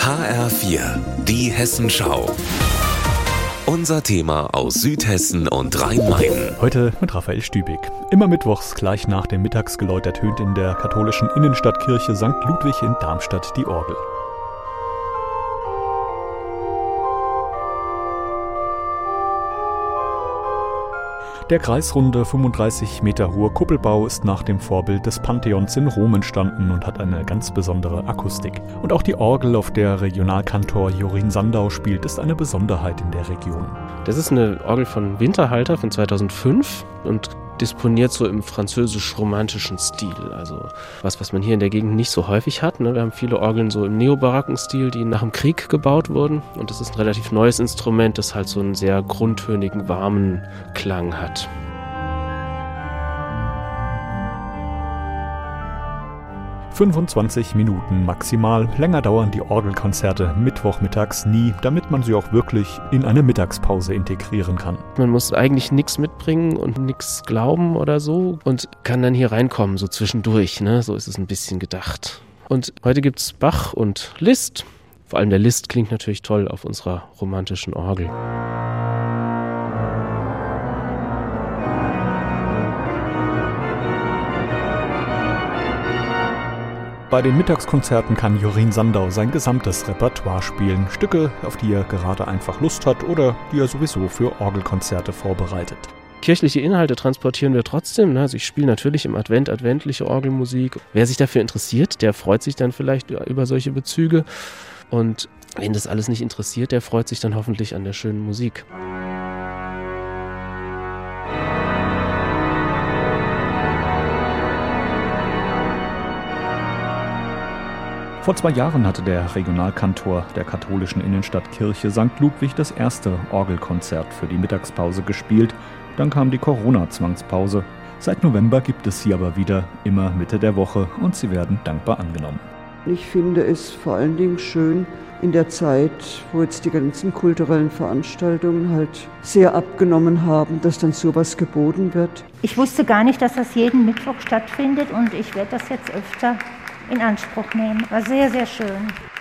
HR4, die Hessenschau. Unser Thema aus Südhessen und Rhein-Main. Heute mit Raphael Stübig. Immer mittwochs gleich nach dem Mittagsgeläut ertönt in der katholischen Innenstadtkirche St. Ludwig in Darmstadt die Orgel. Der kreisrunde, 35 Meter hohe Kuppelbau ist nach dem Vorbild des Pantheons in Rom entstanden und hat eine ganz besondere Akustik. Und auch die Orgel, auf der Regionalkantor Jorin Sandau spielt, ist eine Besonderheit in der Region. Das ist eine Orgel von Winterhalter von 2005 und disponiert so im französisch-romantischen Stil. Also was man hier in der Gegend nicht so häufig hat. Wir haben viele Orgeln so im neobaracken Stil, die nach dem Krieg gebaut wurden. Und das ist ein relativ neues Instrument, das halt so einen sehr grundtönigen, warmen Klang hat. ...25 Minuten maximal. Länger dauern die Orgelkonzerte mittwochmittags nie, damit man sie auch wirklich in eine Mittagspause integrieren kann. Man muss eigentlich nichts mitbringen und nichts glauben oder so und kann dann hier reinkommen, so zwischendurch. So ist es ein bisschen gedacht. Und heute gibt's Bach und Liszt. Vor allem der Liszt klingt natürlich toll auf unserer romantischen Orgel. Bei den Mittagskonzerten kann Jorin Sandau sein gesamtes Repertoire spielen. Stücke, auf die er gerade einfach Lust hat oder die er sowieso für Orgelkonzerte vorbereitet. Kirchliche Inhalte transportieren wir trotzdem. Also ich spiele natürlich im Advent adventliche Orgelmusik. Wer sich dafür interessiert, der freut sich dann vielleicht über solche Bezüge. Und wen das alles nicht interessiert, der freut sich dann hoffentlich an der schönen Musik. Vor 2 Jahren hatte der Regionalkantor der katholischen Innenstadtkirche St. Ludwig das erste Orgelkonzert für die Mittagspause gespielt. Dann kam die Corona-Zwangspause. Seit November gibt es sie aber wieder, immer Mitte der Woche, und sie werden dankbar angenommen. Ich finde es vor allen Dingen schön in der Zeit, wo jetzt die ganzen kulturellen Veranstaltungen halt sehr abgenommen haben, dass dann sowas geboten wird. Ich wusste gar nicht, dass das jeden Mittwoch stattfindet und ich werde das jetzt öfter in Anspruch nehmen. War sehr, sehr schön.